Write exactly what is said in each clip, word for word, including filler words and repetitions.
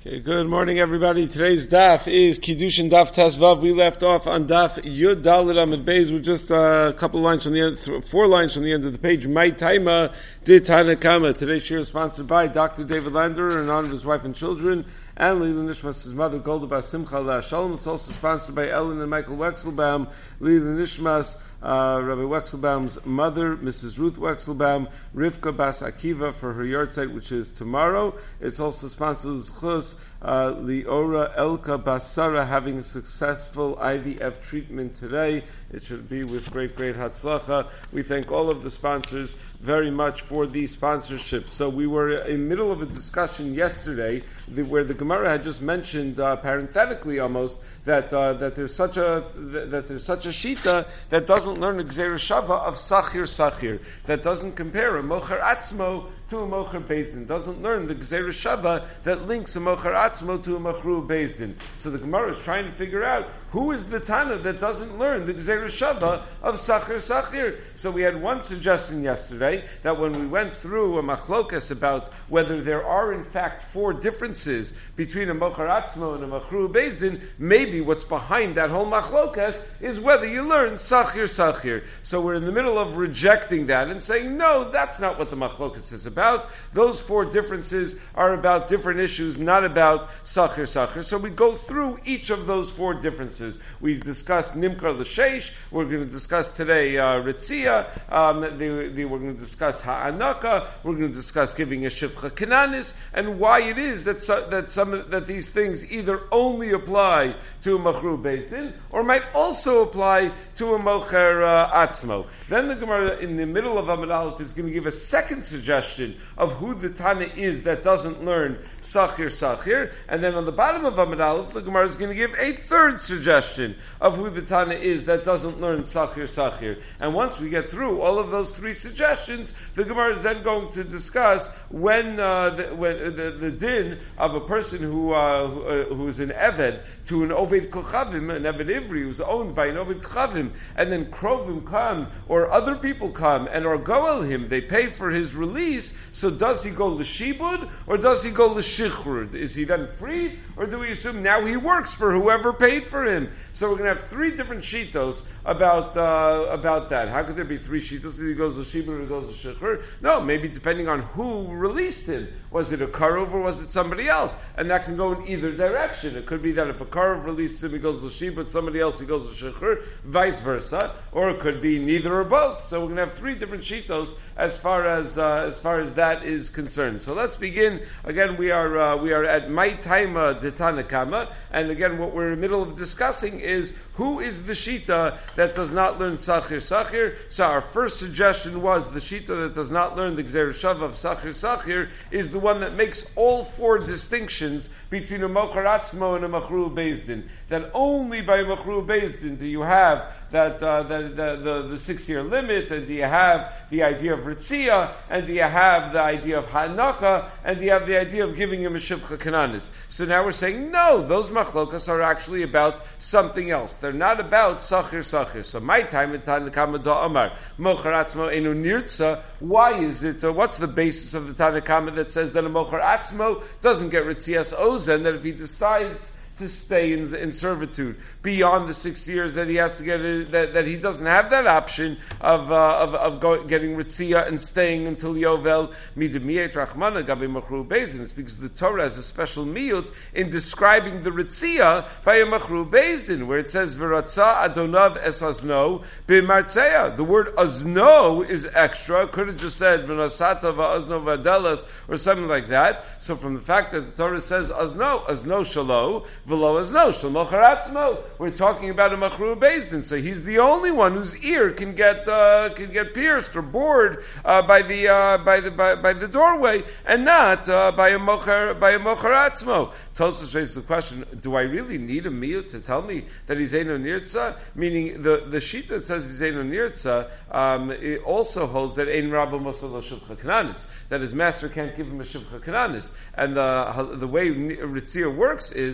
Okay, good morning, everybody. Today's daf is Kiddushin Daf Tesvav. We left off on daf Yud Dalet Amud Beis with just a couple of lines from the end, four lines from the end of the page. My Taima Di Tanakama. Today's share is sponsored by Doctor David Lander in honor of his wife and children, and Lila Nishmas, his mother, Golda Bas Simcha La Shalom. It's also sponsored by Ellen and Michael Wexelbaum, Lila Nishmas, Uh, Rabbi Wexelbaum's mother, Missus Ruth Wexelbaum, Rivka Bas Akiva for her yahrzeit, which is tomorrow. It's also sponsored Chus, uh, Liora Elka Basara having a successful I V F treatment today. It should be with great, great Hatzlacha. We thank all of the sponsors very much for the sponsorship. So we were in the middle of a discussion yesterday the, where the Gemara had just mentioned, uh, parenthetically almost, that uh, that there's such a that there's such a shita that doesn't learn a Gzeira Shava of Sachir Sachir, that doesn't compare a Mocher Atzmo to a Mocher Bezdin, doesn't learn the Gzeira Shava that links a Mocher Atzmo to a Machru Bezdin. So the Gemara is trying to figure out who is the Tana that doesn't learn the Gzeira Shava of Sachir Sachir. So we had one suggestion yesterday that when we went through a machlokas about whether there are in fact four differences between a Mocher Atzmo and a Machru Bezdin, maybe what's behind that whole machlokas is whether you learn Sachir Sachir. So we're in the middle of rejecting that and saying, no, that's not what the machlokas is about. Those four differences are about different issues, not about Sachir Sachir. So we go through each of those four differences. We discussed Nimkar L'Sheish. We're going to discuss today uh, Ritzia. Um, the, the, we're going to discuss Ha'anaka. We're going to discuss giving a Shivcha Kananis, and why it is that so, that some that these things either only apply to a Machru Bezdin or might also apply to a Mocher uh, Atzmo. Then the Gemara in the middle of Amud Aleph is going to give a second suggestion of who the Tana is that doesn't learn Sachir Sachir, and then on the bottom of Amud Aleph the Gemara is going to give a third suggestion of who the Tana is that doesn't learn Sachir Sachir. And once we get through all of those three suggestions, the Gemara is then going to discuss when uh, the, when uh, the, the din of a person who uh, who, uh, who is an Eved to an Oved Kochavim, an Eved Ivri who's owned by an Oved Kochavim, and then Krovim come or other people come and are goel him, they pay for his release. So does he go l'shibud or does he go l'shichrud? Is he then freed, or do we assume now he works for whoever paid for him? So we're going to have three different shitos about uh, about that. How could there be three shitos? Either he goes l'shibud or he goes l'shichrud? No, maybe depending on who released him. Was it a karov or was it somebody else? And that can go in either direction. It could be that if a karov releases him, he goes l'shibud, somebody else he goes l'shichrud, vice versa, or it could be neither or both. So we're going to have three different shitos as far as uh, as far as that is concerned. So let's begin. Again, we are uh, we are at my taima de Tanakama, and again, what we're in the middle of discussing is who is the shita that does not learn Sachir Sachir. So our first suggestion was the shita that does not learn the Gzeira Shava of Sachir Sachir is the one that makes all four distinctions between a Mocher Atzmo and a Machru Bezdin. That only by Machru Bezdin do you have that uh, the, the, the, the six-year limit, and do you have the idea of Ritzia, and do you have the idea of Ha'anaka, and do you have the idea of giving him a Shivcha Kananis. So now we're saying, no, those machlokas are actually about something else. They're not about Sachir Sachir. So my time in Tanakama da Amar, Mocher Atzmo Enu Nirtza, why is it, uh, what's the basis of the Tanakama that says that a Mocher Atzmo doesn't get Ritzias Ozen, that if he decides to stay in, in servitude beyond the six years that he has to get it, that, that he doesn't have that option of uh, of, of go, getting ritzia and staying until Yovel midemiyet rachmana gabi machru bezdin. It's because the Torah has a special miyut in describing the ritzia by a machru bezdin, where it says v'ratza adonav es azno b'martzeya. The word azno is extra. It could have just said v'nasata v'azno v'adelas or something like that. So from the fact that the Torah says azno, azno shalo, v'lo azno shel mocher atzmo, we're talking about a machru bezdin. So he's the only one whose ear can get uh, can get pierced or bored uh, by the uh, by the by, by the doorway, and not uh, by a mocher by a mocher atzmo. Tosfos raises the question: do I really need a miyut to tell me that he's eino nirtza? Meaning the the sheet that says he's eino nirtza um, it also holds that ein rabba mosel lo shivcha kananis, that his master can't give him a shivcha kananis, and the the way ritzia works is that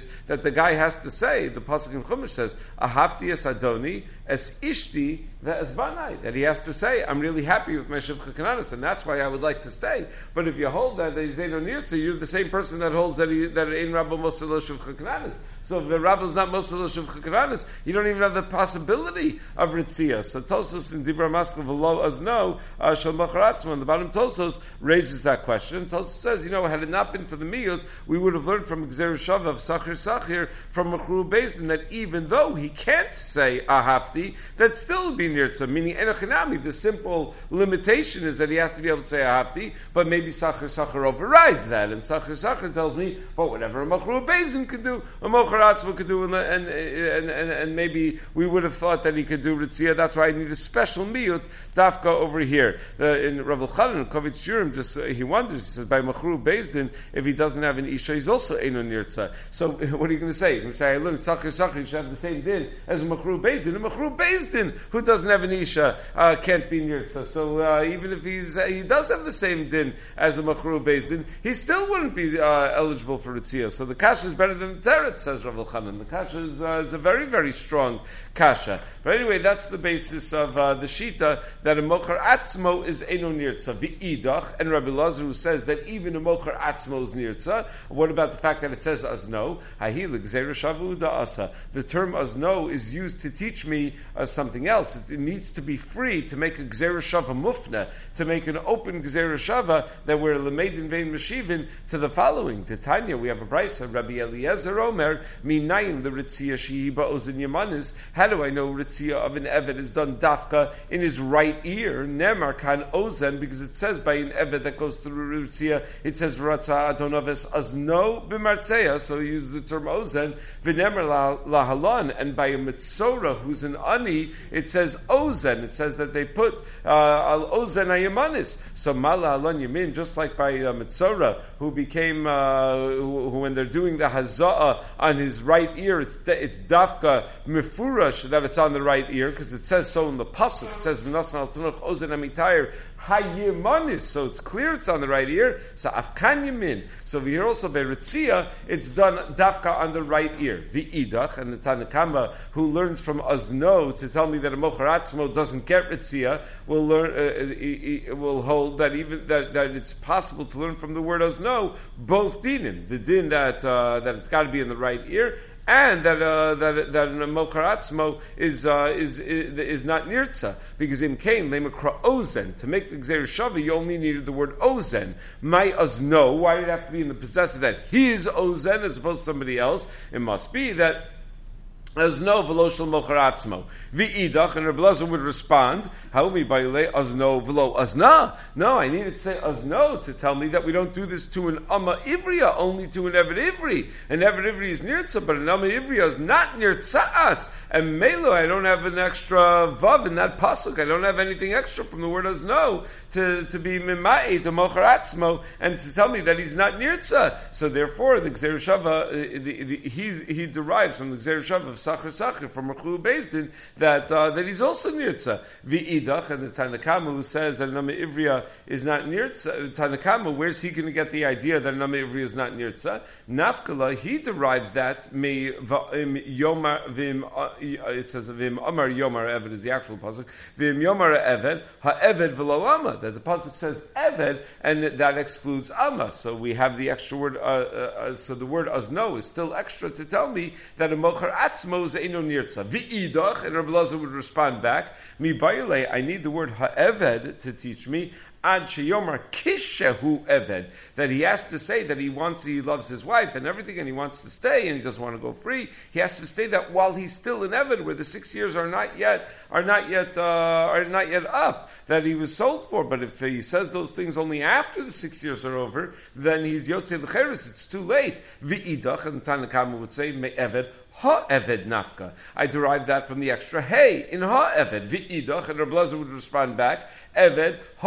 that the guy has to say, the Pasuk in Chumash says, Ahavti es Adoni, es ishti, es banai, that he has to say, I'm really happy with my Shivcha Kananis, and that's why I would like to stay. But if you hold that, that he's Ein Nirtza, you're the same person that holds that he, that Ein Rabba Moshe Lo Shivcha Kananis. So if the Rabba is not Moshe Lo Shivcha Kananis, you don't even have the possibility of Ritzia. So Tosos in Dibra Maskov Lo Azno, Shal Machar Atzmo, the bottom Tosos raises that question. Tosos says, you know, had it not been for the Miyut, we would have learned from Gzer Shava of Sachir Sachir, from Machru Beis Din, that even though he can't say Ahafti, that still would be Nirtza, meaning Enochinami, the simple limitation is that he has to be able to say Ahafti, but maybe Sachir Sachir overrides that, and Sachir Sachir tells me, but whatever a Machru Beis Din could do, a Mochar Atzma could do, and, and, and, and, and maybe we would have thought that he could do Ritzia. That's why I need a special Miyut, Dafka over here. Uh, in Rav Elchanan, Kovitz Shurim, just uh, he wonders, he says, by Machru Beis Din, if he doesn't have an Isha, he's also Eino Nirtza. So what are you going to say? You're going to say, I learned Sachir Sachir, you should have the same din as a Machru Beis Din. A Machru Beis Din, who doesn't have an Isha, uh, can't be Nirtza. So uh, even if he's, uh, he does have the same din as a Machru Beis Din, he still wouldn't be uh, eligible for Ritzia. So the Kasha is better than the Teretz, says Rav Elchanan. The Kasha is, uh, is a very, very strong Kasha. But anyway, that's the basis of uh, the Shita, that a Mochar Atzmo is Eino Nirtza. The Idach, and Rabbi Lazar, who says that even a Mochar Atzmo is Nirtza. What about the fact that it says Azno? The term Azno is used to teach me uh, something else. It, it needs to be free to make a Gzera Shava Mufna, to make an open Gzera Shava that we're Lamedin Vein Meshivin to the following. To Tanya, we have a brisa, Rabbi Eliezer Omer, Minayin the Ritzia Shehiba Ozin Yamanis. How do I know Ritzia of an Eved is done dafka in his right ear? Nemar Kan Ozen, because it says by an Eved that goes through Ritzia, it says Ratza Adonaves Azno B'Martzeya, so he uses the term Ozen, V'nemer Lahalan, and by a Mitzora who's an Ani, it says Ozen, it says that they put uh, Al Ozen Ayamanis. So Mala Alon Yamin, just like by uh, Mitzora, who became, uh, who, who when they're doing the Haza'ah on his right ear, it's it's Dafka Mefurash that it's on the right ear, because it says so in the Pasuk, it says V'nasan Al Tanuch Ozen Amitayr Hayimanis, so it's clear it's on the right ear. So Afkan Yamin. So we hear also by Ritzia, it's done Dafka on the right ear. The Idach and the Tanakama, who learns from Azno to tell me that a Mochar Atzmo doesn't get Ritzia, will learn, uh, he, he will hold that even that, that it's possible to learn from the word Azno both dinim. The din that uh, that it's got to be in the right ear, and that uh, that that a Mochar Atzmo is, uh, is is is not Nirtza, because in Cain Lemakra Ozen, to make the Gzer Shava you only needed the word Ozen. My Azno, why did it have to be in the possessive that his Ozen as opposed to somebody else? It must be that Azno v'lo shel Mochar Atzmo. V'idach, and Rabbi Lazar would respond, how mi bayule azno v'lo azna? No, I needed to say azno to tell me that we don't do this to an Amma Ivriya, only to an Eved Ivri. An Eved Ivri is nirtza, but an Amma Ivriya is not nirtza'as. And Melo, I don't have an extra vav in that pasuk. I don't have anything extra from the word azno to, to be mimai to Mochar Atzmo, and to tell me that he's not nirtza. So therefore, the Gzer Shava, uh, the, the, he's, he derives from the Gzer Shava of Sachar Sachar from Machru Beis Din that uh, that he's also nirtza. V'idach, and the Tanakama who says that Nama Ivriya is not nirtza. Tanakama, where's he going to get the idea that Nama Ivriya is not nirtza? Nafkala, he derives that me yomar vim. It says vim amar yomar eved is the actual pasuk. Vim yomar eved ha eved v'lo amma. That the pasuk says eved, and that excludes amma. So we have the extra word. Uh, uh, so the word azno is still extra to tell me that a Mochar Atzmo is eino nirtza. V'idach, and Rabbi Lazar would respond back, mi bayile, I need the word ha'eved to teach me, ad sheyomar kishehu eved, that he has to say that he wants, he loves his wife and everything, and he wants to stay, and he doesn't want to go free. He has to stay that while he's still in eved, where the six years are not yet, are not yet, uh, are not yet up, that he was sold for. But if he says those things only after the six years are over, then he's yotzei l'cheres, it's too late. V'idach, and Tanakama would say, me eved, ha-eved nafka. I derived that from the extra hey in ha-eved. V'idach, and Rabbi Lazar would respond back, eved, ha-eved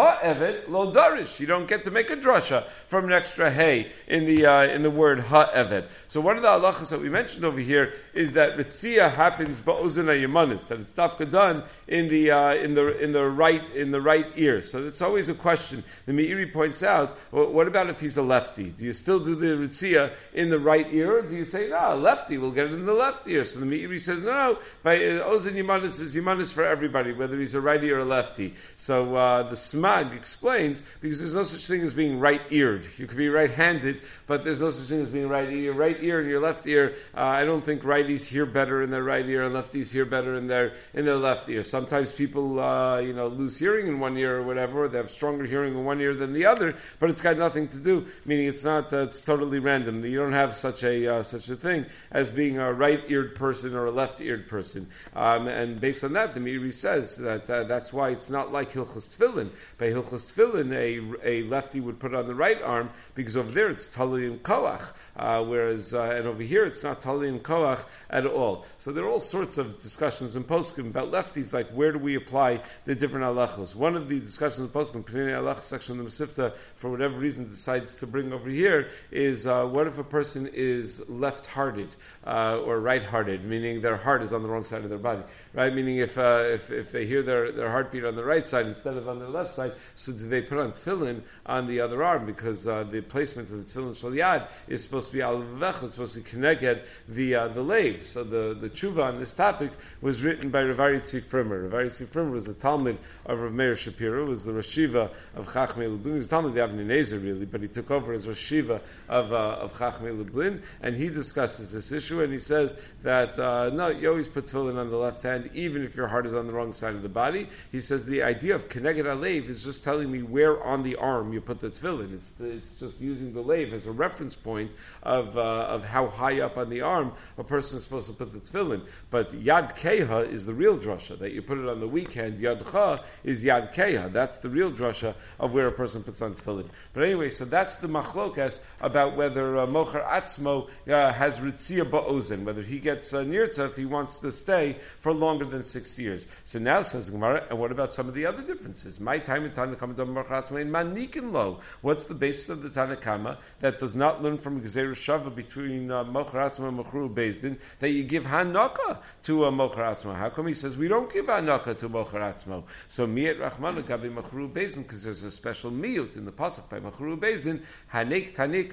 evet lo darish. You don't get to make a drasha from an extra hey in the uh, in the word ha evet. So one of the halachas that we mentioned over here is that ritzia happens ba'ozen hayemanis, that it's dafka done in the uh, in the in the right in the right ear. So it's always a question. The Meiri points out, well, what about if he's a lefty? Do you still do the ritzia in the right ear, or do you say no, lefty will get it in the left ear? So the Meiri says no, no. By uh, ozen yemanis is yemanis for everybody, whether he's a righty or a lefty. So uh, the Smag explains, because there's no such thing as being right-eared. You could be right-handed, but there's no such thing as being right ear. Right ear and your left ear, uh, I don't think righties hear better in their right ear and lefties hear better in their in their left ear. Sometimes people, uh, you know, lose hearing in one ear or whatever, or they have stronger hearing in one ear than the other, but it's got nothing to do, meaning it's not, uh, it's totally random. You don't have such a uh, such a thing as being a right-eared person or a left-eared person. Um, and based on that, the Meiri says that uh, that's why it's not like Hilchos Tefillin. By Hilchos Tefillin, a, a lefty would put it on the right arm, because over there it's Tali and Koach, uh, whereas, uh, and over here it's not Tali and Koach at all. So there are all sorts of discussions in Poskim about lefties, like where do we apply the different halachos. One of the discussions in Poskim, Pnei Halach section of the Mesivta, for whatever reason decides to bring over here, is uh, what if a person is left-hearted, uh, or right-hearted, meaning their heart is on the wrong side of their body, right? Meaning if uh, if, if they hear their, their heartbeat on the right side instead of on their left side, so do they put on tefillin on the other arm, because uh, the placement of the tefillin shal yad is supposed to be al vech, it's supposed to connect the uh, the lave. So the, the tshuva on this topic was written by Rav Aryeh Frimer. Rav Aryeh Frimer was a Talmud of Rav Meir Shapiro, was the Rashiva of Chachmei Lublin. He was Talmud of Avnei Nezer really, but he took over as Rashiva of uh, of Chachmei Lublin, and he discusses this issue, and he says that uh, no, you always put tefillin on the left hand, even if your heart is on the wrong side of the body. He says the idea of Keneged HaLev is just telling me where on the arm you put the tefillin. It's it's just using the lev as a reference point of uh, of how high up on the arm a person is supposed to put the tefillin. But Yad Keha is the real drasha, that you put it on the weak hand. Yad Cha is Yad Keha. That's the real drasha of where a person puts on tefillin. But anyway, so that's the machlokas about whether uh, Mocher Atzmo uh, has Ritzia Ba'ozen, whether he gets uh, Nirtza if he wants to stay for longer than six years. So now says Gemara, and what about some of the other differences? My time in Tanakama Dam Mocher Atzmo in Manikin Lo. What's the basis of the Tanakama that does not learn from Gezeru Shava between uh, Mocher Atzmo and Mochru Bezdin that you give Hanaka to a Mocher Atzmo? How come he says we don't give Hanaka to Mocher Atzmo? So Miyat Rachmana Gabi Mochru Bezdin, because there's a special miyut in the pasuk by Mochru Bezdin, Hanik Tanik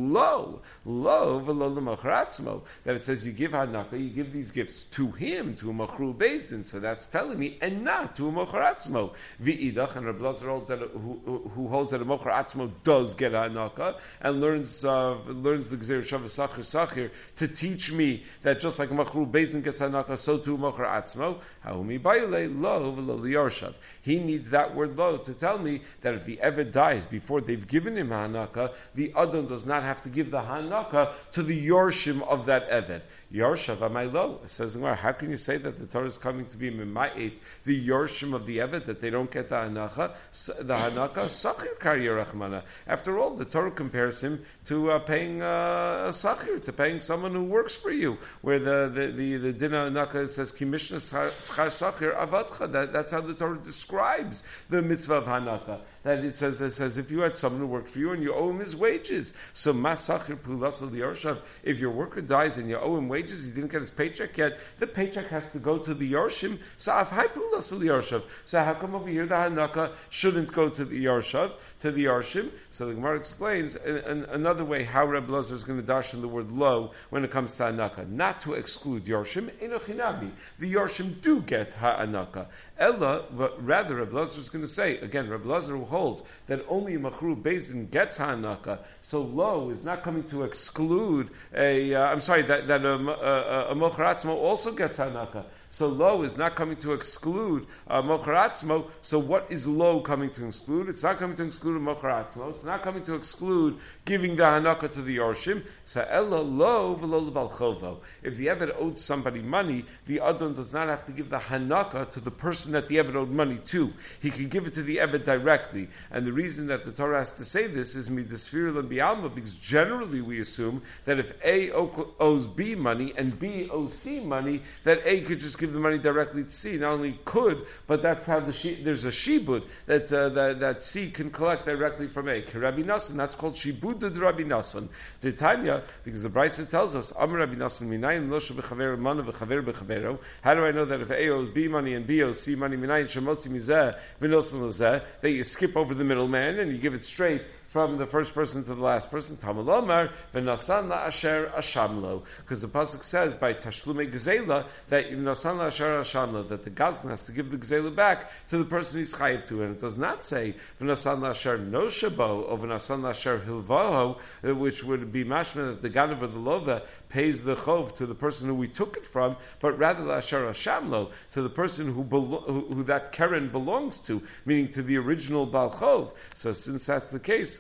Lo Lo V'Lo L'Mocher Atzmo, that it says you give Hanaka, you give these gifts to him, to a Mochru Bezdin. So that's telling me, and not to a Mocher Atzmo. V'idach, and Reb Lazar holds that who, who holds that a Mocher Atzmo does get Hanaka and learns uh, learns the Gzeir Shavah Sachir Sachir to teach me that just like Mochru Bezdin gets Hanaka, so too Mocher Atzmo. Haumi Bayle Lo V'Lo L'Yarshav. He needs that word lo to tell me that if the Eved dies before they've given him Hanaka, the Adon does not have to give the Hanaka to the Yorshim of that Eved. Yarshav Amay Lo. It says, how can you say that the Torah is coming to be Mimayit, the Yorshim of the Eved, that they don't get the Hanaka, the Hanaka, Sachir Karya Rachmana. After all, the Torah compares him to uh, paying uh, a Sachir, to paying someone who works for you, where the the the, the Dina Hanaka says, Kimishna Schar Sachir Avadcha. That, that's how the Torah describes the mitzvah of Hanaka. That it says, it says, if you had someone who worked for you and you owe him his wages, so Masachir Pulasal Yarshav, if your worker dies and you owe him wages, he didn't get his paycheck yet, the paycheck has to go to the Yarshim. So Afhai Pulasal Yarshav. So how come over here the Hanaka shouldn't go to the Yarshav, to the Yarshim? So the Gemara explains an, an, another way how Reb Lazar is going to dash in the word lo when it comes to Hanaka. Not to exclude Yarshim, Enochinabi. The Yarshim do get Ha'anaka. Ella, but rather Reb Lazar is going to say, again, Reb Lazar holds that only a Machru Bezdin gets Hanaka, so lo is not coming to exclude a, uh, I'm sorry, that, that a, a, a Mocher Atzmo also gets Hanaka. So lo is not coming to exclude uh, Mocher Atzmo. So what is lo coming to exclude? It's not coming to exclude a Mocher Atzmo. It's not coming to exclude giving the Hanaka to the Yorshim. So ella lo v'lo l'bal chovo. If the Eved owed somebody money, the Adon does not have to give the Hanaka to the person that the Eved owed money to. He can give it to the Eved directly. And the reason that the Torah has to say this is midasfir and bialma, because generally we assume that if A owes B money and B owes C money, that A could just give give the money directly to C. Not only could, but that's how the she, there's a shibud that, uh, that that C can collect directly from A. Rabbi Nassan, that's called shibud de Rabbi Nassan. The Tanya, because the Brisa tells us, Amar Rabbi Nassan minayin lo shebechaver mana v'chaver bechavero. How do I know that if A owes B money and B owes C money, minayin shemotzi mizeh v'nosan lezeh, that you skip over the middleman and you give it straight from the first person to the last person? Talmud Omar v'nasan la'asher ashamlo, because the pasuk says by tashlume gezela that v'nasan la'asher ashamlo, that the gazlan has to give the gezela back to the person he's chayiv to, and it does not say v'nasan la'asher no shabo or v'nasan la'asher hilvaho, which would be mashma that the ganav or the lova pays the chov to the person who we took it from, but rather la'asher ashamlo, to the person who, belo- who, who that keren belongs to, meaning to the original bal chov. So since that's the case,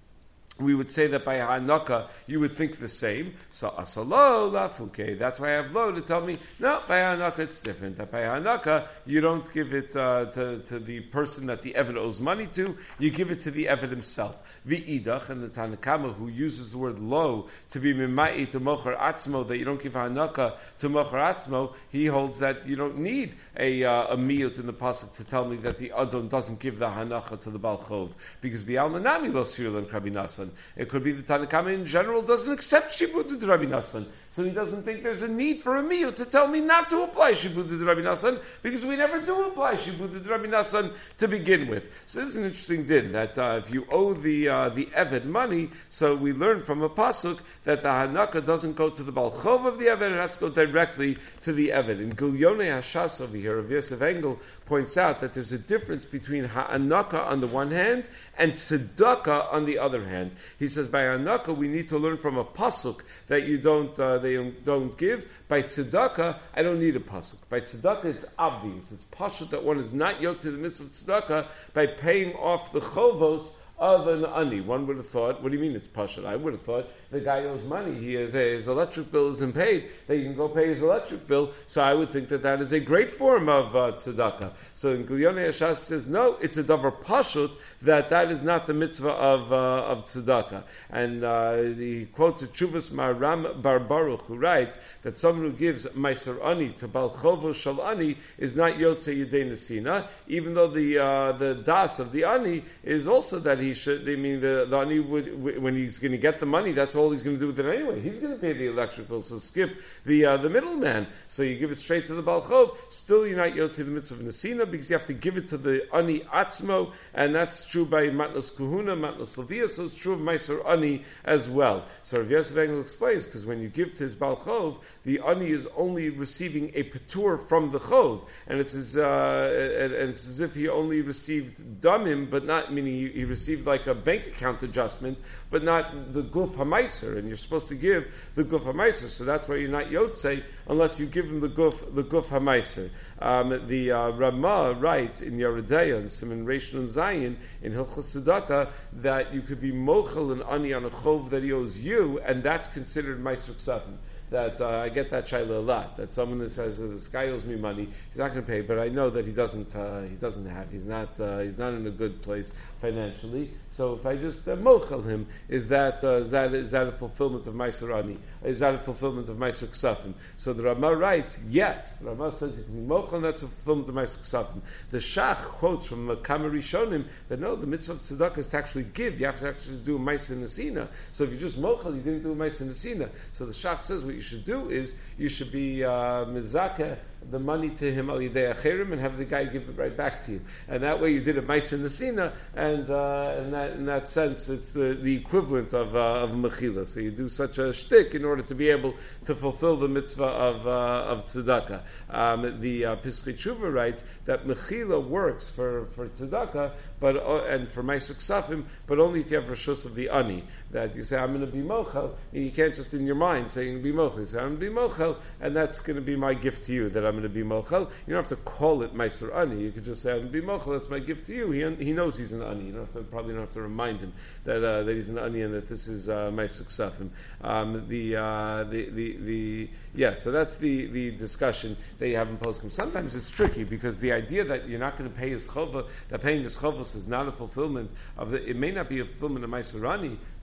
we would say that by Hanaka you would think the same. So asalo lafuke. That's why I have lo to tell me no. By Hanaka it's different. That by Hanaka you don't give it uh, to to the person that the Eved owes money to. You give it to the Eved himself. V'idach, and the Tanakama who uses the word lo to be mimai to mocher atzmo, that you don't give Hanaka to mocher atzmo. He holds that you don't need a uh, a miyut in the pasuk to tell me that the Adon doesn't give the Hanaka to the Bal Chov, because bi'al manami lo sirlan Rabbi Nassan. It could be the Tanakama in general doesn't accept shibud de Rabbi Nassan, so he doesn't think there's a need for a miyut to tell me not to apply shibud de Rabbi Nassan, because we never do apply shibud de Rabbi Nassan to begin with. So this is an interesting din that uh, if you owe the uh, the Eved money, so we learn from a pasuk that the Hanaka doesn't go to the Bal Chov of the Eved, it has to go directly to the Eved. In Gilyonei Hashas over here, Rav Yosef Engel points out that there's a difference between Hanaka on the one hand and tzedakah on the other hand. He says by Hanaka we need to learn from a pasuk that you don't uh, they don't give. By tzedakah I don't need a pasuk. By tzedakah it's obvious. It's pashut that one is not yoked to the mitzvah of tzedakah by paying off the chovos of an ani. One would have thought, what do you mean it's pashut? I would have thought the guy owes money. He has a, his electric bill isn't paid. That you can go pay his electric bill. So I would think that that is a great form of uh, tzedakah. So in Gilyonei Hashas says no, it's a davar pashut that that is not the mitzvah of uh, of tzedakah. And uh, he quotes a Chuvas Maram Bar Baruch who writes that someone who gives meiser ani to Bal Chovo Shal Ani is not Yotzei Yedei Nesina, even though the uh, the das of the ani is also that he should. I mean, the, the ani would, when he's going to get the money, that's all he's going to do with it anyway. He's going to pay the electric bill, so skip the uh, the middleman. So you give it straight to the Bal Chov. Still, you're not Yotzei the mitzvah of Nesina because you have to give it to the ani atzmo, and that's true by Matnos Kuhuna, Matnos Levia. So it's true of Meiser ani as well. So Rav Yosef Engel explains, because when you give to his Bal Chov, the ani is only receiving a patur from the Chov, and it's as, uh, and, and it's as if he only received damim, but not meaning he, he received like a bank account adjustment, but not the guf hamaiser. And you're supposed to give the guf hamaiser, so that's why you're not yotzei unless you give him the guf the guf hamaiser. Um, the uh, Ramah writes in Yeridea and Simon Reish and Zion in Hilchos Tzedakah that you could be mochel and ani on a chov that he owes you, and that's considered meiser ksafim. That uh, I get that shaila a lot. That someone that says uh, this guy owes me money, he's not going to pay, but I know that he doesn't. Uh, he doesn't have. He's not. Uh, he's not in a good place financially. So if I just uh, mochel him, is that uh, is that is that a fulfillment of meiser ani? Is that a fulfillment of meiser ksafim? So the Ramah writes, yes. The Ramah says you can be mochel, and that's a fulfillment of meiser ksafim. The Shach quotes from the Kama Rishonim that no, the mitzvah of tzedakah is to actually give. You have to actually do a meiser nesina. So if you just mochel, you didn't do a meiser nesina. So the Shach says what you should do is you should be uh, mizakeh the money to him al yidei acherim and have the guy give it right back to you, and that way you did a meiser nesina, and uh, in that in that sense it's the, the equivalent of uh, of mechila. So you do such a shtick in order to be able to fulfill the mitzvah of uh, of tzedakah. Um, the uh, Piskei Tshuva writes that mechila works for for tzedakah, but uh, and for meiser ksafim, but only if you have reshus of the ani. That you say I'm going to be mochel, and you can't just in your mind say I'm going to be mochel. You say I'm going to be mochel, and that's going to be my gift to you that I'm going to be mochel. You don't have to call it meiser ani. You could just say I'm going to be mochel. That's my gift to you. He he knows he's an ani. You don't have to probably don't have to remind him that uh, that he's an ani and that this is uh, meiser ksafim. Um, the, uh, the the the yeah. So that's the, the discussion that you have in poskim. Sometimes it's tricky because the idea that you're not going to pay his chova, that paying his chovos is not a fulfillment of the. It may not be a fulfillment of meiser ani,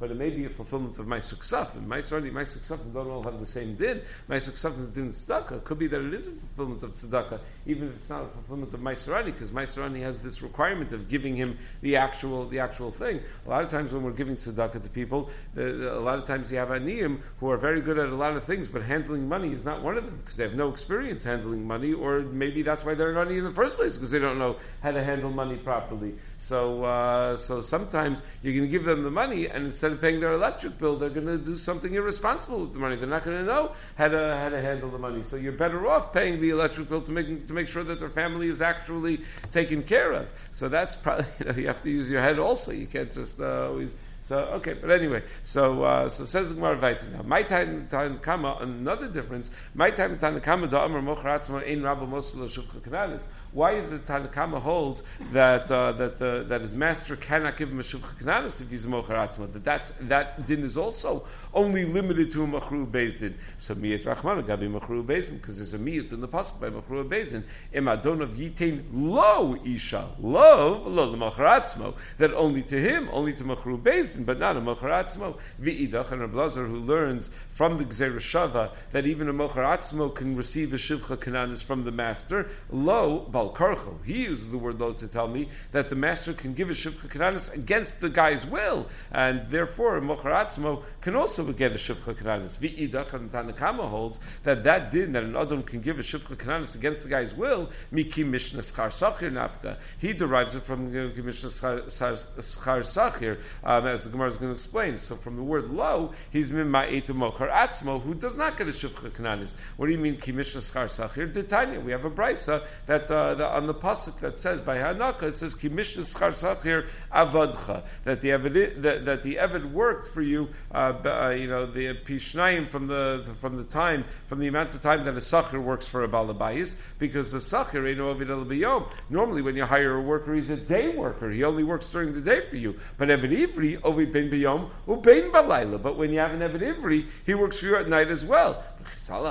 but it may be a fulfillment of Ma'aser Ksafim. Ma'aser Ani, Ma'aser Ksafim don't all have the same din. Ma'aser Ksafim is din tzedakah. It could be that it is a fulfillment of tzedakah, even if it's not a fulfillment of Ma'aser Ani, because Ma'aser Ani has this requirement of giving him the actual the actual thing. A lot of times when we're giving tzedakah to people, the, the, a lot of times you have aniyim who are very good at a lot of things, but handling money is not one of them because they have no experience handling money, or maybe that's why they're not in the first place because they don't know how to handle money properly. So, uh, so sometimes you're going to give them the money, and instead of paying their electric bill, they're going to do something irresponsible with the money. They're not going to know how to how to handle the money. So you're better off paying the electric bill to make to make sure that their family is actually taken care of. So that's probably, you know, you have to use your head also. You can't just uh, always. So okay, but anyway, so uh, so says the Gemara Vayter now. My time Tanakama, another difference. My time Tanakama da Amar Mocher Atzmo Ein Rabba Mosel Shuvcha Kananis. Why is the Tanakama hold that uh, that uh, that his master cannot give him a Shuvcha Kananis if he's a Mocher Atzmo? That that's, that din is also only limited to a Machru Beis Din. So Miyat Rachmana Gabi Machru Beis Din, because there's a miyut in the pasuk by Machru Beis Din. Im Adonav Yitain Lo Isha Lo Lo the Mocher Atzmo, that only to him, only to Machru Beis Din, but not a Mocher Atzmo. V'idach, and Reb Lazar, who learns from the Gzeira Shava that even a Mocher Atzmo can receive a Shivcha Kananis from the master. Lo Bal Karcho, he uses the word lo to tell me that the master can give a Shivcha Kananis against the guy's will, and therefore a Mocher Atzmo can also get a Shivcha Kananis. V'idach, and Tanakama holds that that din that an Adam can give a Shivcha Kananis against the guy's will, Miki Mishnah Schar Sachir Nafka. He derives it from the Mishnah Schar Sachir, um, as the Gemara is going to explain. So from the word lo, he's mima'et mocher atzmo, who does not get a shivcha kananis. What do you mean ki mishna schar sachir? Titania, we have a brisa that, uh, that on the pasuk that says by Hanaka, it says ki mishna schar sachir avadcha, that the evid that, that the evid worked for you, uh, uh, you know, the pishnayim from the from the time from the amount of time that a sachir works for a balabayis, because the sachir ain't ovid el biyom. Normally, when you hire a worker, he's a day worker. He only works during the day for you. But evid ivri ovid ben biyom ubein balayla. But when you have an evid ivri, he works for you at night as well. An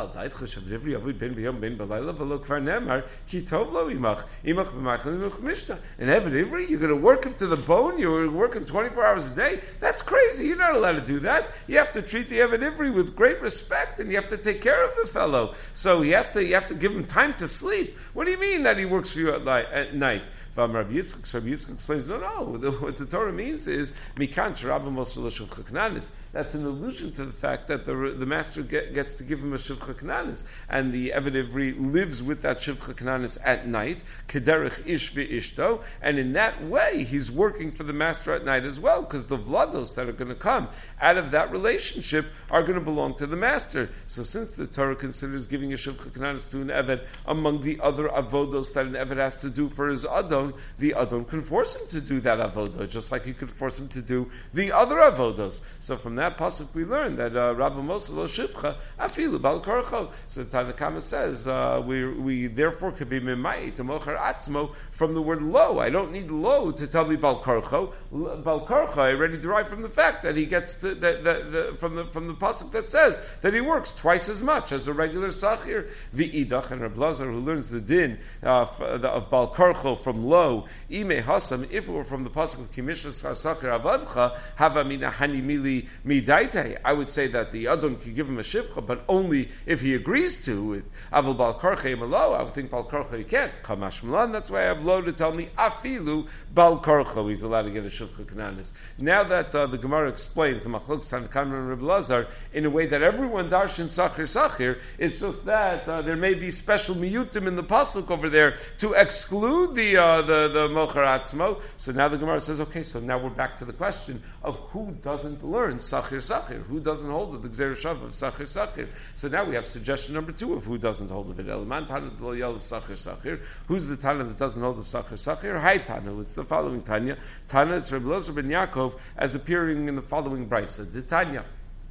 evid ivri, you're going to work him to the bone. You're working twenty-four hours a day. That's crazy. You're not allowed to do that. You have to treat the evid ivri with great respect, and you have to take care of the fellow. So he has to. You have to give him time to sleep. What do you mean that he works for you at, li- at night? Rabbi Yitzchak, Rabbi Yitzchak explains, no, no. The, what the Torah means is mikan sh'rabba mosel shivcha kananis. That's an allusion to the fact that the the master get, gets to give him a shivcha kananis, and the Eved Ivri lives with that shivcha kananis at night, kederich ish v'ishto, and in that way he's working for the master at night as well, because the vlados that are going to come out of that relationship are going to belong to the master. So since the Torah considers giving a shivcha kananis to an Eved among the other avodos that an Eved has to do for his adon, the adon can force him to do that avodah, just like he could force him to do the other avodos. So from that pasuk we learn that uh, Rabbi Moshe lo shivcha afilu bal karcho. So Tanakama says uh, we we therefore could be mimai to mocher atzmo from the word lo. I don't need lo to tell me bal karcho. Bal karcho I already derive from the fact that he gets to that, that, that from the from the pasuk that says that he works twice as much as a regular sachir. V'idach, and Reb Lazar, who learns the din uh, of bal karcho from lo, ime hasam, if it were from the pasuk of kimishna sachir avadcha hava mina hani mili midaite, I would say that the adon can give him a shivcha, but only if he agrees to it. Aval bal karcha imalo, I would think bal karcha he can't. Kamash malan, that's why I have lo to tell me afilu bal karcha, he's allowed to get a shivcha kananis. Now that uh, the Gemara explains the machlok Tanakama and Reb Lazar in a way that everyone darshan sachir sachir, it's just that uh, there may be special miyutim in the pasuk over there to exclude the uh, the the mocher atzmo. So now the Gemara says, okay, so now we're back to the question of who doesn't learn sachir sachir, who doesn't hold of the gzeir shav of sachir sachir. So now we have suggestion number two of who doesn't hold of it. Elman tana lo yel of sachir sachir. Who's the tana that doesn't hold of sachir sachir? Hi tana. It's the following tanya. Tana, it's Reb Elazar ben Yaakov as appearing in the following brisa. The tanya.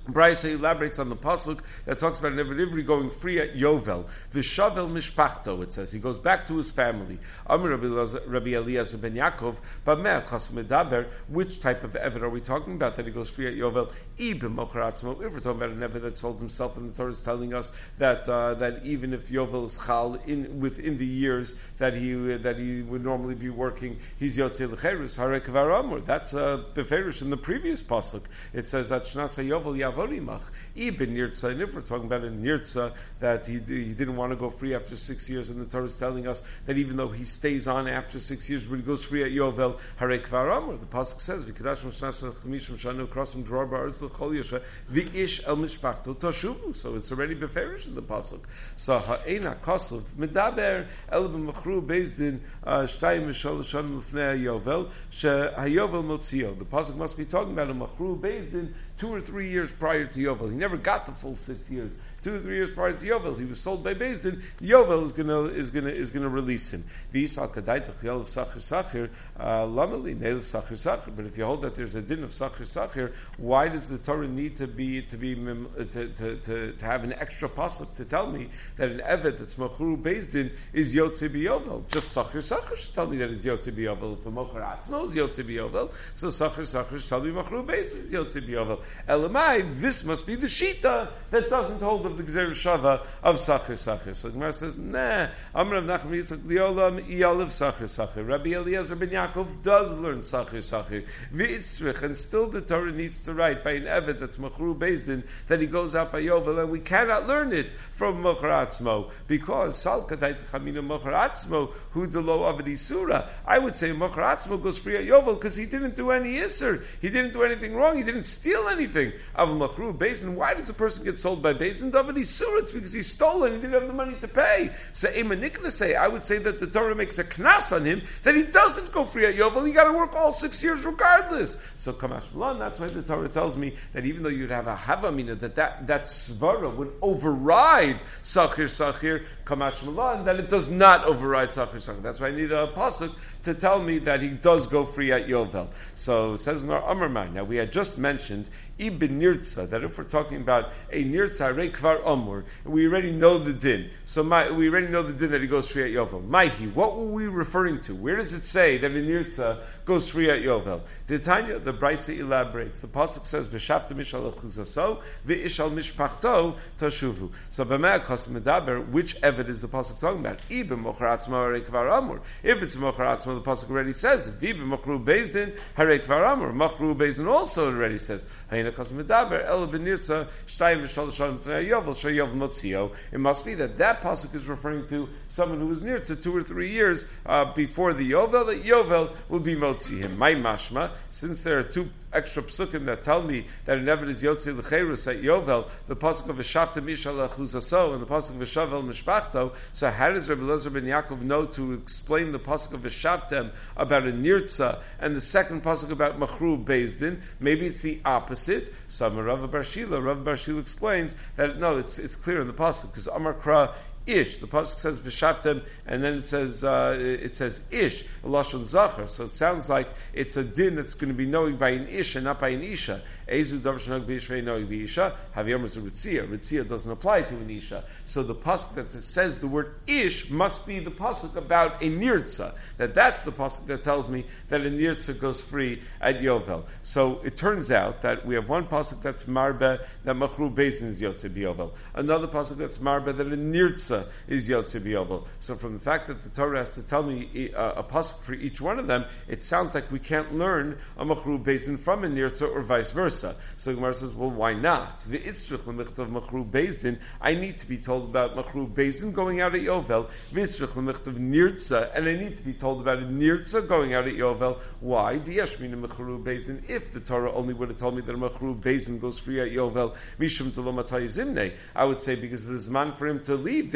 Brisa elaborates on the pasuk that talks about an Eved Ivri going free at Yovel. V'shavel mishpachto, it says. He goes back to his family. Amir Rabbi Eliezer ben Yaakov, b'meh kosem medaber, which type of Eved are we talking about that he goes free at Yovel? Ibn mocharatzmo. If we're talking about an Eved that sold himself, and the Torah is telling us that uh, that even if Yovel is chal in within the years that he uh, that he would normally be working, he's yotzei l'cherus harei kvar amor. That's uh, beferish in the previous pasuk. It says that shnas Yovel yav. Ibn Nirtza, and if we're talking about a Nirtza that he, he didn't want to go free after six years, and the Torah is telling us that even though he stays on after six years, when he goes free at Yovel, Harei Kvar Amor, the pasuk says, "V'kadash Mishnas Chamishim Shanu Krosim Dror Ba'aretz L'Chol Yosha V'ish El Mishpachto Toshuvu." So it's already beferish in the pasuk. So Ha'ena Kosov Medaber El B'Machru Bezdin Shtayim Mishol Shan Lufnei Yovel She Hayovel Motzio. The pasuk must be talking about a Machru Bezdin two or three years prior to Yovel. He never got the full six years. Two or three years prior to Yovel, he was sold by Beis Din. Yovel is gonna is gonna is gonna release him. V'isal kadai t'chiyol of sachir sachir lamali neil sachir sachir. But if you hold that there's a din of sachir sachir, why does the Torah need to be to be to to, to, to have an extra pasuk to tell me that an eved that's machru Beis Din is yotze b'Yovel? Just sachir sachir should tell me that it's yotze b'Yovel. If a mocher atzmo is yotze b'Yovel, so sachir sachir should tell me machru Beis Din is yotze b'Yovel. Elamai, this must be the shita that doesn't hold of the Gzer Shava of Sachir Sachir. So the Gemara says, nah, Amr of Nachman Yitzchak Liolam Iyalev Sachir Sachir. Rabbi Eliezer ben Yaakov does learn Sachir Sachir. V'itzrich, and still the Torah needs to write by an Eved that's Machru Beis Din that he goes out by Yovel, and we cannot learn it from Mocher Atzmo, because Sal Kadai T'chamina Mocher Atzmo Hu Delo Avedi Surah. I would say Mocher Atzmo goes free at Yovel because he didn't do any Isser. He didn't do anything wrong. He didn't steal anything. Av Machru Beis Din. Why does a person get sold by Beis Din? Davedi Surah, it's because he stole and he didn't have the money to pay. So Emanikna say, I would say that the Torah makes a knas on him that he doesn't go free at Yovel. He got to work all six years regardless. So Kamash Malan, that's why the Torah tells me that even though you'd have a Havamina, that that, that Svara would override Sachir Sachir, Kamash Malan, that it does not override Sachir Sachir. That's why I need a pasuk to tell me that he does go free at Yovel. So says Amar. Now we had just mentioned Ibn Nirtza, that if we're talking about a Nirtza Rei Kvar Amor, we already know the din. So my, we already know the din that he goes free at Yovel. Maihi, what were we referring to? Where does it say that a Nirtza goes free at Yovel? The Tanya, the Brisa elaborates. The pasuk says, "V'shavta mishal achuzaso, v'ishal mishpachto tashuvu." So b'mei kos medaber, which Eved is the pasuk talking about? Ibn mocher atzmo Rei Kvar Amor. If it's mocher atzmo, the pasuk already says it. V'ibn machru Beis Din Harei Kvar Amor. Machru Beis Din also already says. It must be that that pasuk is referring to someone who was near to two or three years uh, before the Yovel, that Yovel will be motzi him. My mashma, since there are two extra psukim that tell me that an Eved is yotzi l'cherus at Yovel, the pasuk of V'shavta mishal achuzaso and the pasuk of V'shavel mishpachto. So how does Rabbi Eliezer ben Yaakov know to explain the pasuk of V'shavtem about a nirtza and the second pasuk about machru Beis Din? Maybe it's the opposite. So Rav Bar Shila, Rav Bar Shila explains that no, it's it's clear in the pasuk because Amar Kra Ish. The pasuk says v'shavtem, and then it says uh, it says ish lashon zachar. So it sounds like it's a din that's going to be knowing by an ish and not by an isha. Ezu davar shenag b'ishrei knowing b'isha. Haviyam is a ritzia. Ritzia doesn't apply to an isha. So the pasuk that says the word ish must be the pasuk about a nirtza. That that's the pasuk that tells me that a nirtza goes free at Yovel. So it turns out that we have one pasuk that's marbe that machru Beis Din is yotze b'Yovel. Another pasuk that's marbe that a nirtza is Yotze b'Yovel. So from the fact that the Torah has to tell me uh, a pasuk for each one of them, it sounds like we can't learn a machru Beis Din from a nirtza or vice versa. So the Gemara says, well, why not? V'itzrich l'michtav machru Beis Din. I need to be told about machru Beis Din going out at Yovel. V'itzrich l'michtav nirtza, and I need to be told about a nirtza going out at Yovel. Why? Diyashmina machru Beis Din. If the Torah only would have told me that a machru Beis Din goes free at Yovel, mishum telo matay zimnei, I would say because of the zman for him to leave didn't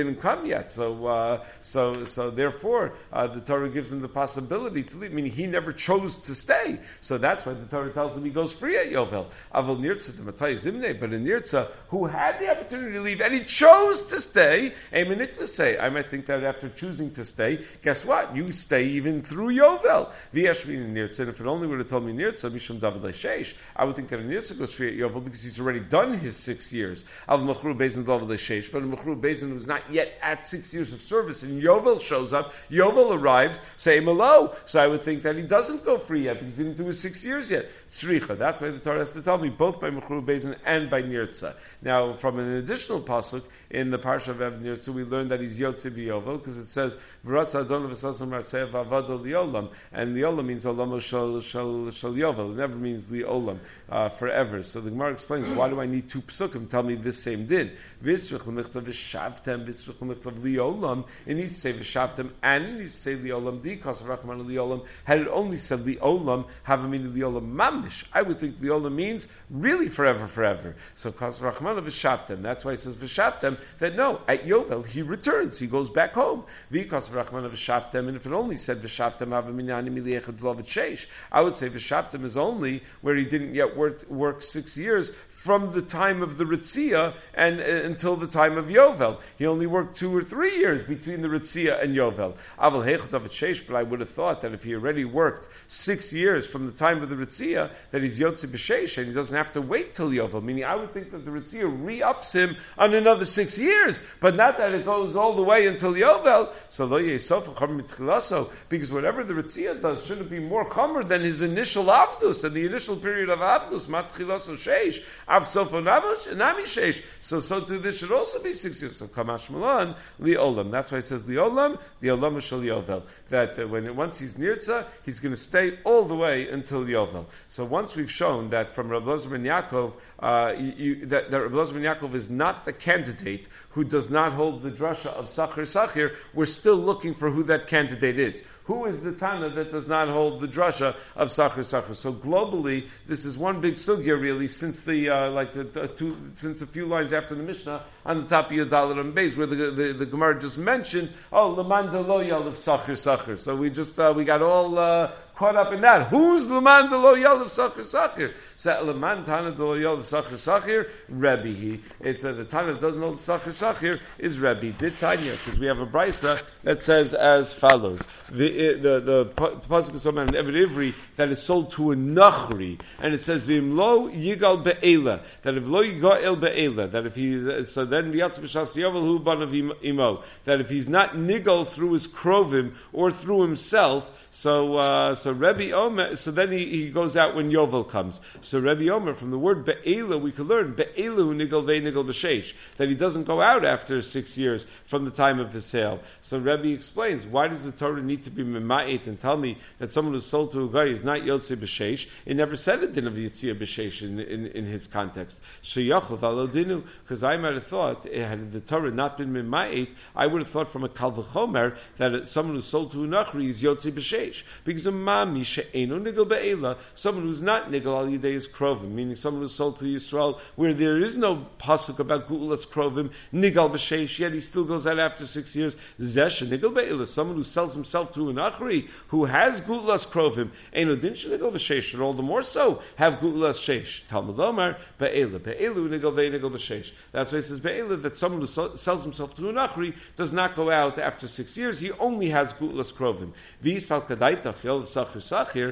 didn't come yet. So, uh, so, so therefore, uh, the Torah gives him the possibility to leave. Meaning he never chose to stay. So that's why the Torah tells him he goes free at Yovel. Aval Nirtza to Matai Zimne, but in Nirtza, who had the opportunity to leave and he chose to stay, say, I might think that after choosing to stay, guess what? You stay even through Yovel. V'yashmin Nirtza, and if it only would have told me Nirtza, Mishum David Le'sheish, I would think that a Nirtza goes free at Yovel because he's already done his six years. Av Mechru Bezin David Le'sheish, but a Mechru Bezin who's not yet at six years of service, and Yovel shows up, Yovel arrives, say Malo. So I would think that he doesn't go free yet because he didn't do his six years yet. Tzricha. That's why the Torah has to tell me both by Mechru Bezin and by Nirtza. Now, from an additional pasuk in the parsha of Ev Nirtza, we learned that he's Yotze B'Yovel because it says V'ratz Adon V'Sasam Ratzeh V'Avado Liolam, and Liolam means Olam Shal Shal Shal Yovel. It never means Liolam uh, forever. So the Gemara explains, why do I need two psukim? Tell me this same din. V'Srich L'Michtav V'Shavtem V'Srich L'Michtav Liolam. It needs to say V'Shavtem and it needs to say Liolam Dikas Rachman Liolam. Had it only said Liolam, have a meaning Liolam Mamish, I would think Liolam means really forever, forever. So Kas Rachman V'Shavtem. That's why it says V'Shavtem. That no, at Yovel he returns, he goes back home. V'Kas Rachman V'Shavtem. And if it only said V'Shavtem, have a meaning Animi Liechad Sheish, I would say V'Shavtem is only where he didn't yet work, work six years from the time of the Ritzia and uh, until the time of Yovel. He only worked two or three years between the Ritzia and Yovel. Aval Heichot David Sheish, but I would have thought that if he already worked six years from the time of the Ritzia, that he's Yotze B'Sheish and he doesn't have to wait till Yovel. Meaning, I would think that the Ritzia re-ups him on another six years, but not that it goes all the way until Yovel. So Lo Yesof Cham Mitchilaso, because whatever the Ritzia does shouldn't be more Chomer than his initial Avdus and the initial period of Avdus, Matchilaso Sheish, Av Sofo Nami Sheish. So, so too this should also be six years. So Kamash Malan, Li Olam. That's why it says Li Olam, the Olam Shal Yovel. That uh, when it, once he's Nirtza, he's going to stay all the way until Yovel. So once we've shown that from Rabbi Elazar ben Yaakov, uh, you, you, that, that Rabbi Elazar ben Yaakov is not the candidate who does not hold the drasha of Sachir Sachir, we're still looking for who that candidate is. Who is the Tana that does not hold the drasha of Sachir Sachir? So globally, this is one big sugya really, since the uh, like the uh, two, since a few lines after the Mishnah on the top of Yadalit and Beis, where the, the the Gemara just mentioned, oh, Laman de lo yal of Sachir Sachir. So we just uh, we got all uh, caught up in that. Who's Laman de lo yal of Sachir Sachir? So Laman Tana de lo yal of Sachir Sachir, Rebbe. He it's uh, the Tana that doesn't hold Sachir Sachir is Rebbe. Did Tanya, because we have a brisa that says as follows: the the the pasuk is talking about an Eved Ivri that is sold to a nachri, and it says v'imlo yigal be'ela, that if lo yigal be'ela, that if he's so then v'yatz b'shas yovel hu ban of imo, that if he's not nigal through his krovim or through himself, so uh, so Rebbe Omer, so then he, he goes out when Yovel comes. So Rebbe Omer, from the word be'ela, we could learn be'ela hu nigal ve nigal b'sheish, that he doesn't go out after six years from the time of his sale. So Rebbe explains, why does the Torah need to be mema'et and tell me that someone who's sold to a guy is not Yotze B'Sheish? It never said a din of Yitzia B'Sheish in, in, in his context. Sheyachov alo dinu, because I might have thought, had the Torah not been mema'et, I would have thought from a Kal V'chomer that someone who's sold to a Nachri is Yotze B'Sheish. Because a mami she'enu nigal be'ela, someone who's not nigal al yidei is krovim, meaning someone who's sold to Yisrael, where there is no pasuk about gu'ulas krovim, nigal b'sheish, yet he still goes out after six years. Zesh nigal be'ela, someone who sells himself to an achri, who has gu'ulas krovim, enu din nigal b'sheish, should all the more so have gu'ulas sheish. Talmud Omar be'ela, be'elu nigal ve'nigal b'sheish. That's why it says be'ela, that someone who so, sells himself to an achri does not go out after six years. He only has gu'ulas krovim. V'yisal kadaitach yol sachir sachir,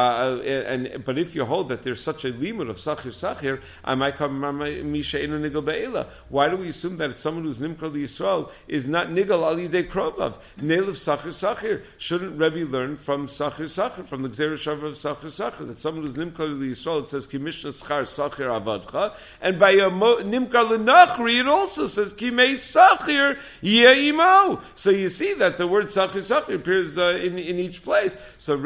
and but if you hold that there's such a limit of sachir sachir, I might come misha enu nigal be'ela. Why do we assume that someone who's nimkar Yisrael is not nigal al yidei krovav? Nail of sachir sachir. Shouldn't Rebbe learn from sachir sachir, from the gzera shava of sachir sachir, that someone who's nimkar Yisrael, it says ki mishna schar sachir avadcha, and by a nimkar lenachri it also says ki mei sachir ye'imo. So you see that the word sachir sachir appears uh, in in each place. So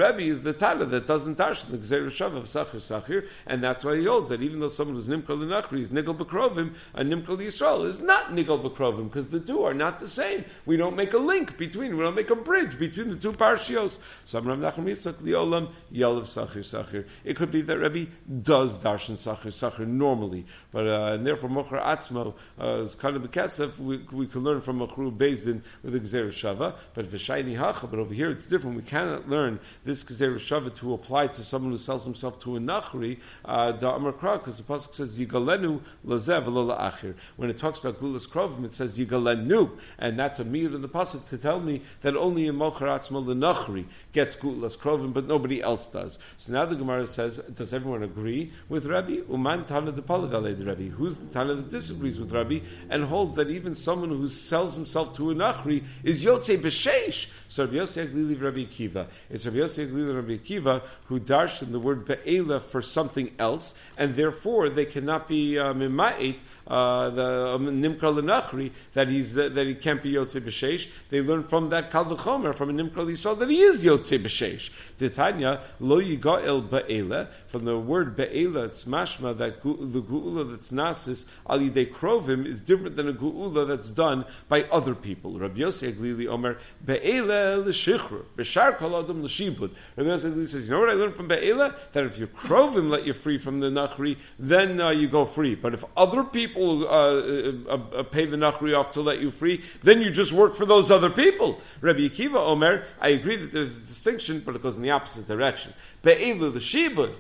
Rebbe is the Tana that doesn't darshan the Gzeir Shava of Sachir Sachir, and that's why he holds that even though someone who's Nimkal L'Nachri is Nigal B'Krovim, a Nimkal Yisrael is not Nigal B'Krovim, because the two are not the same. We don't make a link between, we don't make a bridge between the two parshios. Some Rav Nachman Yitzchak Liolam Yalav Sachir Sachir. It could be that Rebbe does darshan Sachir Sachir normally, but uh, and therefore Mocher Atzmo uh, is kind of a kesef. We, we can learn from Machru Bezdin with the Gzeir Shava, but V'shayni Hacha. But over here it's different. We cannot learn this Gzeir Shava to apply to someone who sells himself to a Nachri da Amar Kra, because the pasuk says Yigalenu Lazev Lo La'achir. When it talks about Gulas Krovim, it says Yigalenu, and that's a mir in the pasuk to tell me that only in Mocher Atzmo L'Nachri gets Gulas Krovim, but nobody else does. So now the Gemara says, does everyone agree with Rabbi? Uman Tana de Palagalei Rabbi. Who's the Tana that disagrees with Rabbi and holds that even someone who sells himself to a Nachri is Yotzei B'Sheish? So Rabbi Yossi Aglili Rabbi Akiva. It's Rabbi Yossi Aglili Rabbi Akiva who darshan the word Be'ela for something else, and therefore they cannot be Mima'it, uh, the Nimkar L'Nachri, that he's that, that he can't be Yotzei B'Sheish. They learn from that Kal V'chomer, from a Nimkar Yisrael, that he is Yotzei B'Sheish. Titania Lo Yigael Be'ela, from the word Be'ela, it's mashma that gu, the Gu'ula that's Nasis Al Yidei Krovim is different than a Gu'ula that's done by other people. Rabbi Yossi Aglili Omer Be'ela L'Shichr B'Shar Kol Adam L'Shibud. Rabbi Yossi Aglili says, you know what I learned from Be'ela? That if your Krovim let you free from the Nachri, then uh, you go free. But if other people uh, uh, uh, pay the Nachri off to let you free, then you just work for those other people. Rabbi Akiva Omer, I agree that there's a distinction, but it goes in the opposite direction. Be'elu l'shibud,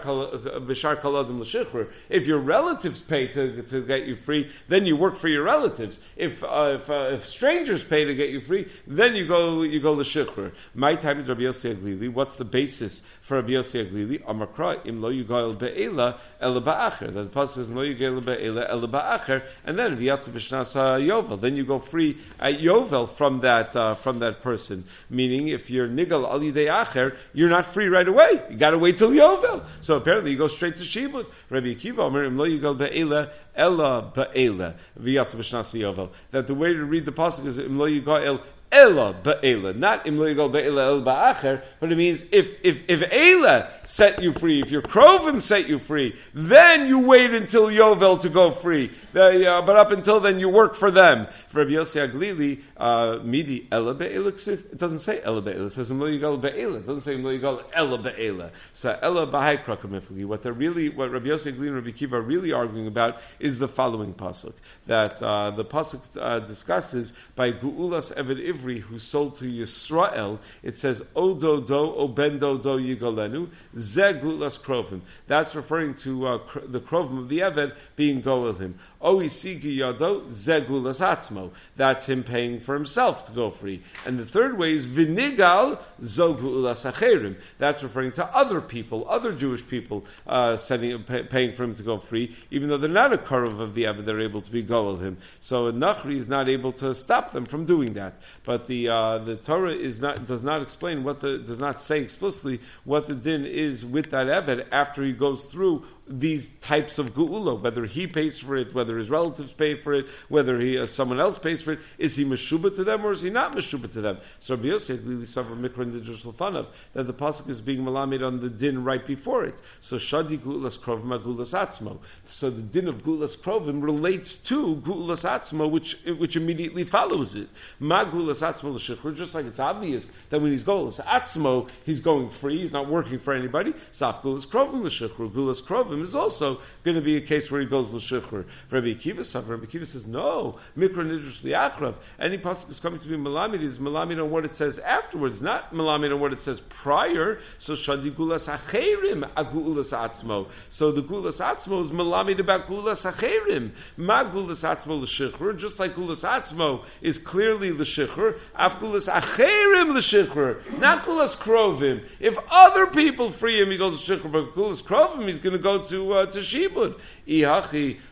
b'shar kol adam l'shichr. If your relatives pay to, to get you free, then you work for your relatives. If uh, if, uh, if strangers pay to get you free, then you go you go l'shichr. My time is Rabbi Yossi Aglili. What's the basis for Rabbi Yossi Aglili? Amakra im lo yugail be'ela ela ba'acher. The pasuk says lo yugail be'ela ela ba'acher, and then v'yatzu b'shnas yovel. Then you go free at yovel from that uh, from that person. Meaning, if you're nigal al yidei acher, you're not free right away. You got to wait till Yovel. So apparently you go straight to Shibud. Rabbi Akiva Omer Im Lo Yigal Be'ela Ela Be'ela V'yatzu B'shnas Yovel. That the way to read the pasuk is Im Lo Yigal Ela Ba'ela, not Im Lo Yigal Be'ela El Ba'acher, but it means if if if Ela set you free, if your Krovim set you free, then you wait until Yovel to go free. The, uh, but up until then, you work for them. For Rabbi Yossi Aglili, uh, Midi Ela Be'ela Ksiv. It doesn't say Ela Be'ela. It says Im Lo Yigal Be'ela. It doesn't say Im Lo Yigal Ela Be'ela. So Ela B'hai Krakamifli. What they're really, what Rabbi Yossi Aglili and Rabbi Kiva are really arguing about is the following pasuk. That uh, the pasuk uh, discusses by Gu'ulas Eved Ivri, who sold to Yisrael, it says Odo do O Ben do do Yigalenu Ze Gu'ulas Krovim. That's referring to uh, cr- the Krovim of the Eved being go with him. O Isigi Yado Ze Gu'ulas Atzmo. That's him paying for himself to go free. And the third way is Vinigal Zo Gu'ulas Acherim. That's referring to other people, other Jewish people uh, sending, pay, paying for him to go free, even though they're not a Karav of the Eved, they're able to be go with him. So a Nachri is not able to stop them from doing that. But the uh, the Torah is not does not explain what the does not say explicitly what the din is with that Eved after he goes through these types of geula, whether he pays for it, whether his relatives pay for it, whether he uh, someone else pays for it. Is he meshuba to them or is he not meshuba to them? So Rabbi Yosef Lili Savar Mikra in the Jerusalem that the pasuk is being malamed on the din right before it. So Shadi Gulas Krovim Gulas Atzmo. So the din of Gulas Krovim relates to Gulas Atzmo, which which immediately follows it. Ma Gulas Atzmo l'Shichr, just like it's obvious that when he's Gulas Atzmo, he's going free, he's not working for anybody. Saf Gulas Krovim l'Shichr, Gulas Krovim is also going to be a case where he goes l'Shichr. Rabbi Akiva Savar, Rabbi Akiva says no. Mikra Nidrush li'achrav. Any pasuk is coming to be malamid is malamid on what it says afterwards, not malamid on what it says prior. So Shadi Gulas Acherim Agulas Atzmo. So the Gulas Atzmo is malamid about Gulas Acherim. Ma Gulas Atzmo l'Shichr, just like Gulas Atzmo is clearly l'Shichr. Af Gulas Acherim l'Shichr, not Gulas Krovim. If other people free him, he goes l'Shichr. But Gulas Krovim, he's going to go to uh, to Shibud. Ihachi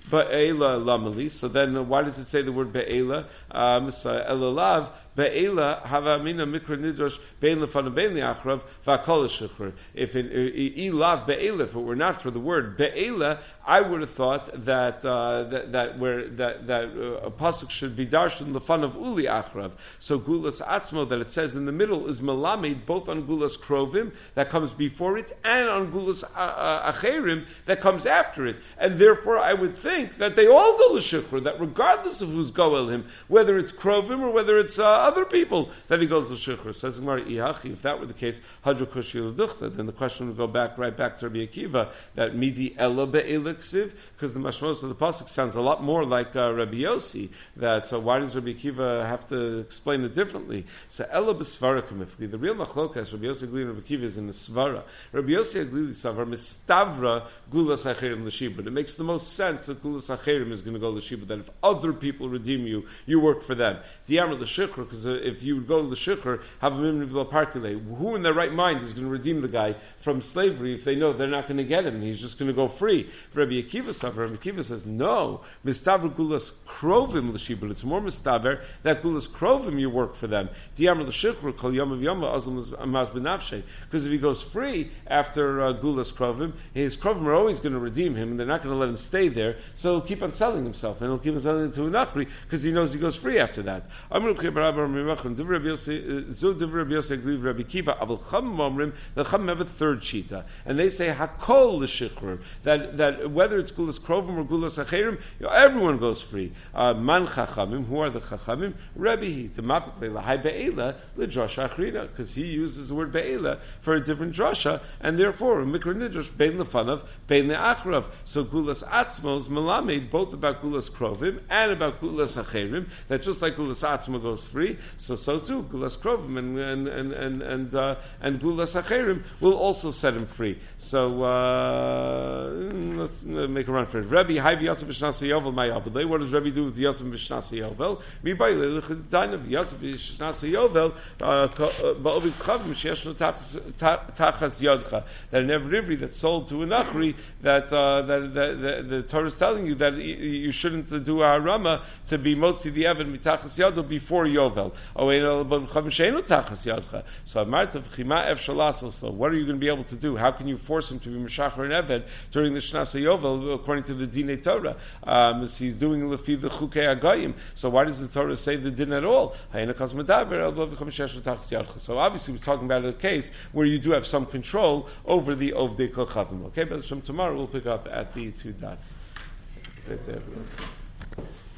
Ba'ela lamali. So then, uh, why does it say the word be'ela? Um, elalav. Be'ela hava mina mikra nidrosh bein lefana bein liachrav v'akol shechur. If it ilav be'ela, if it were not for the word be'ela, I would have thought that uh, that, that where that that uh, a pasuk should be darshan lefana of uli achrav. So gulas atzmo that it says in the middle is malamid both on gulas krovim that comes before it and on gulas uh, acherim that comes after it, and therefore I would think that they all go l'shechur. That regardless of who's goel him, whether it's krovim or whether it's uh, other people, that he goes l'shechur. Says Gemara, if that were the case, hadra kushi l'duchta, then the question would go back right back to Rabbi Akiva that midi ella be'ela ksiv, because the mashmos of the pasuk sounds a lot more like uh, Rabbi Yossi. That so why does Rabbi Akiva have to explain it differently? So ella b'svara kamifli. The real machlokas Rabbi Yossi Aglili and Rabbi Akiva is in the svara. Rabbi Yossi Aglili savar mistavra gulas acherim l'shibud. It makes the most sense that gulas acherim is going to go l'shibud. That if other people redeem you, you work for them. Diamar l'shikr, because if you would go to l'shikr, have a mimni v'lo parkile. Who in their right mind is going to redeem the guy from slavery if they know they're not going to get him? He's just going to go free. For Rabbi Akiva savar, Rabbi Akiva says no. Mistavra gulas krovim l'shibud. It's more mistaver that gulas krovim you work for them. Diamar l'shikr kol yom of yom azlam amaz benafshe. Because if he goes free after uh, gulas krovim, his krovim are always going to redeem him, and they're not going to let him stay there. So he'll keep on selling himself, and he'll keep on selling it to an akri because he knows he goes free after that. The Chum have a third shita, and they say hakol l'shikhr, that that whether it's gulas krovim or gulas acherim, you know, everyone goes free. Uh, man chachamim, who are the chachamim? Rebbe demapikle lahai be'ela l'drasha achrina, because he uses the word be'ela for a different drasha, and therefore mikra nidrosh bein lefanav bein le'achrav. So gulas atzmos melamed both about gulas krovim and about gulas acherim. That just like gulas atzma goes free, so so too gulas krovim and and and and and, uh, and gulas acherim will also set him free. So uh, let's make a run for it. Rabbi Hayv Yosef B'Shnasa Yovel Ma'Yavel. What does Rabbi do with Yosef B'Shnasa Yovel? Mi ba'ilei l'chadayin Yosef B'Shnasa Yovel ba'ovid chavim sheyeshno tachas yodcha. That in every ivri that's sold to an achri, that uh, that the, the Torah is telling you that you shouldn't do a harama to be motzi the evan mitachas yodel before Yovel. So Amarta v'chima ev shalasel. So what are you going to be able to do? How can you force him to be Meshachar and Eved during the Shnasa Yovel according to the Dinei Torah? Um, he's doing lefi the Chukei Agayim. So why does the Torah say the din at all? So obviously we're talking about a case where you do have some control over the Ovdei Kochavim. Okay, but from tomorrow we'll pick up at the two dots. Right there.